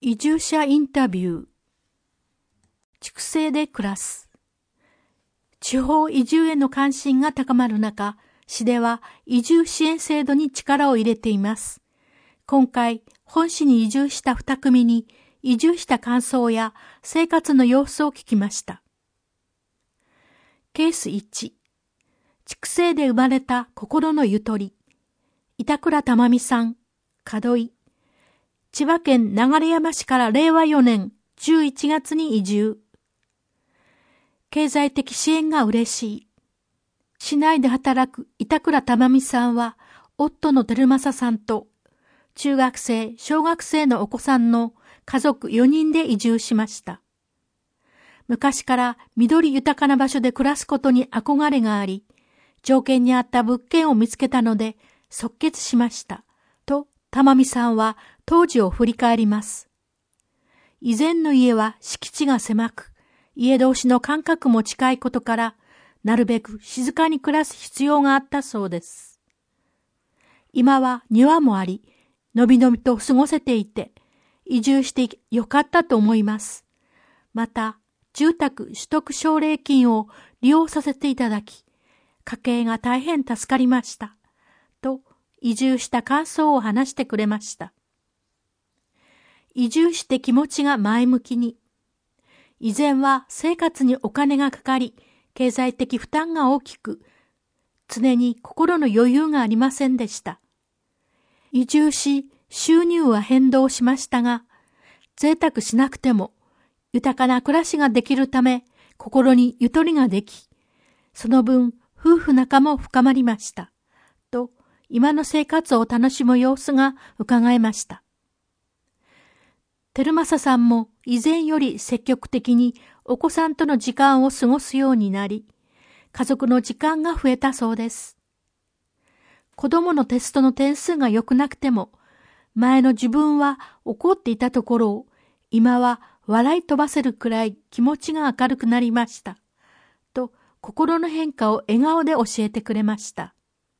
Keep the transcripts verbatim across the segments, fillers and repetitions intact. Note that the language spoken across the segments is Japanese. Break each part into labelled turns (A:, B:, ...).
A: 移住者インタビュー。畜生で暮らす。地方移住への関心が高まる中、市では移住支援制度に力を入れています。今回、本市に移住した二組に移住した感想や生活の様子を聞きました。ケースいち。畜生で生まれた心のゆとり。板倉珠美さん、門井。千葉県流山市かられいわよねんじゅういちがつに移住。経済的支援が嬉しい。市内で働く板倉珠美さんは、夫の照正さんと、中学生、小学生のお子さんの家族よにんで移住しました。昔から緑豊かな場所で暮らすことに憧れがあり、条件に合った物件を見つけたので即決しました。と、珠美さんは当時を振り返ります。以前の家は敷地が狭く、家同士の間隔も近いことから、なるべく静かに暮らす必要があったそうです。今は庭もあり、のびのびと過ごせていて、移住してよかったと思います。また、住宅取得奨励金を利用させていただき、家計が大変助かりました。と、移住した感想を話してくれました。移住して気持ちが前向きに。以前は生活にお金がかかり、経済的負担が大きく、常に心の余裕がありませんでした。移住し、収入は変動しましたが、贅沢しなくても、豊かな暮らしができるため、心にゆとりができ、その分、夫婦仲も深まりました。と、今の生活を楽しむ様子が伺えました。照正さんも以前より積極的にお子さんとの時間を過ごすようになり、家族の時間が増えたそうです。子供のテストの点数が良くなくても、前の自分は怒っていたところを、今は笑い飛ばせるくらい気持ちが明るくなりました。と、心の変化を笑顔で教えてくれました。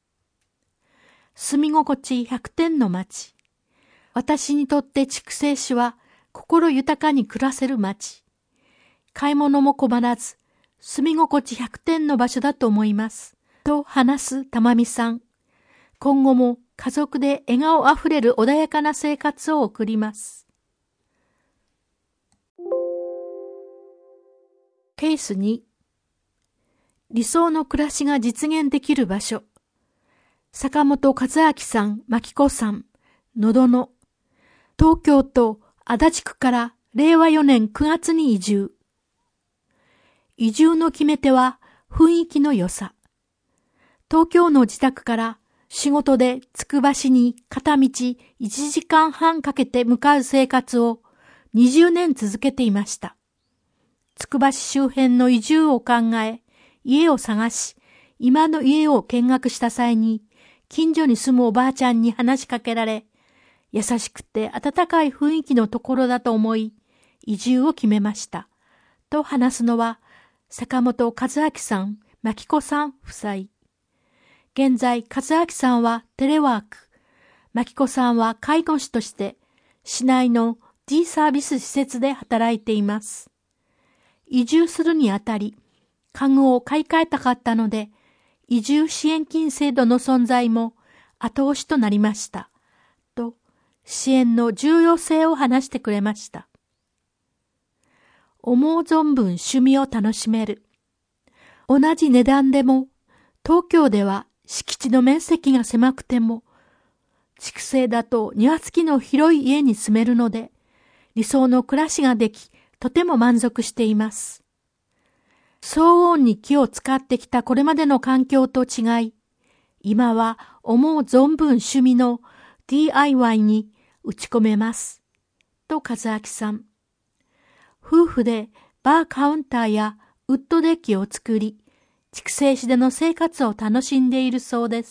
A: 住み心地ひゃくてんの街。私にとって筑西市は心豊かに暮らせる街。買い物も困らず、住み心地ひゃくてんの場所だと思います。と話す珠美さん。今後も家族で笑顔あふれる穏やかな生活を送ります。ケースに。理想の暮らしが実現できる場所。坂本和明さん、牧子さん、のどの。東京都足立区かられいわよねんくがつに移住。移住の決め手は雰囲気の良さ。東京の自宅から仕事でつくば市に片道いちじかんはんかけて向かう生活をにじゅうねん続けていました。つくば市周辺の移住を考え、家を探し、今の家を見学した際に、近所に住むおばあちゃんに話しかけられ、優しくて温かい雰囲気のところだと思い、移住を決めました。と話すのは、坂本和明さん、牧子さん夫妻。現在、和明さんはテレワーク、牧子さんは介護士として、市内の D サービス施設で働いています。移住するにあたり、家具を買い替えたかったので、移住支援金制度の存在も後押しとなりました。と、支援の重要性を話してくれました。思う存分趣味を楽しめる。同じ値段でも、東京では敷地の面積が狭くても、畜生だと庭付きの広い家に住めるので、理想の暮らしができ、とても満足しています。騒音に気を使ってきたこれまでの環境と違い、今は思う存分趣味の ディーアイワイ に打ち込めます。と和明さん。夫婦でバーカウンターやウッドデッキを作り、筑西市での生活を楽しんでいるそうです。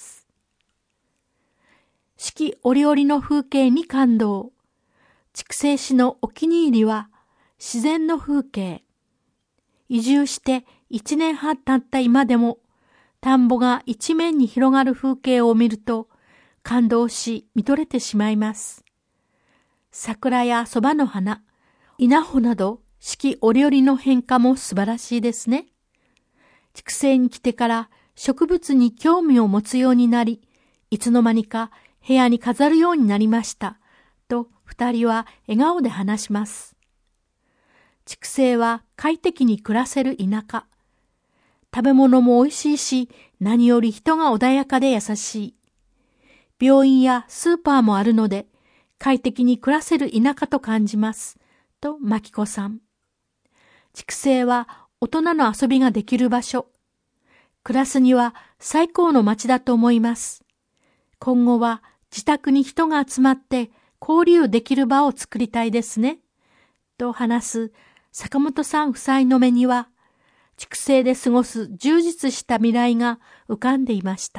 A: 四季折々の風景に感動。筑西市のお気に入りは自然の風景。移住して一年半経った今でも、田んぼが一面に広がる風景を見ると、感動し見とれてしまいます。 桜やそばの花、稲穂など四季折々の変化も素晴らしいですね。畜生に来てから植物に興味を持つようになり、いつの間にか部屋に飾るようになりました。と二人は笑顔で話します。畜生は快適に暮らせる田舎。食べ物も美味しいし、何より人が穏やかで優しい。病院やスーパーもあるので、快適に暮らせる田舎と感じます。と、まきこさん。畜生は大人の遊びができる場所。暮らすには最高の街だと思います。今後は自宅に人が集まって交流できる場を作りたいですね。と話す坂本さん夫妻の目には、畜生で過ごす充実した未来が浮かんでいました。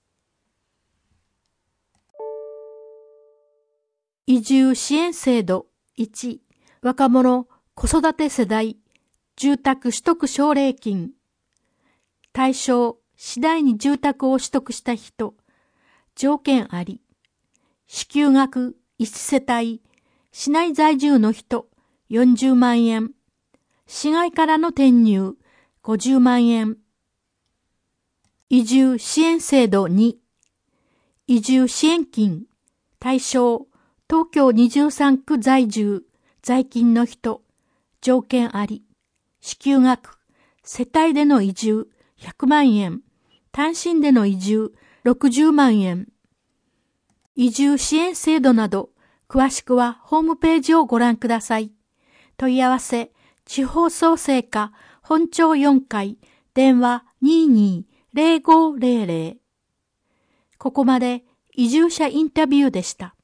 A: 移住支援制度いち、若者子育て世代住宅取得奨励金。対象、次第に住宅を取得した人、条件あり。支給額いち世帯、市内在住の人よんじゅうまんえん。市外からの転入ごじゅうまんえん。移住支援制度に、移住支援金。対象、東京にじゅうさん区在住、在勤の人、条件あり。支給額、世帯での移住ひゃくまんえん、単身での移住ろくじゅうまんえん。移住支援制度など、詳しくはホームページをご覧ください。問い合わせ、地方創生課本町よんかい、電話 にーにーぜろごぜろぜろ。ここまで移住者インタビューでした。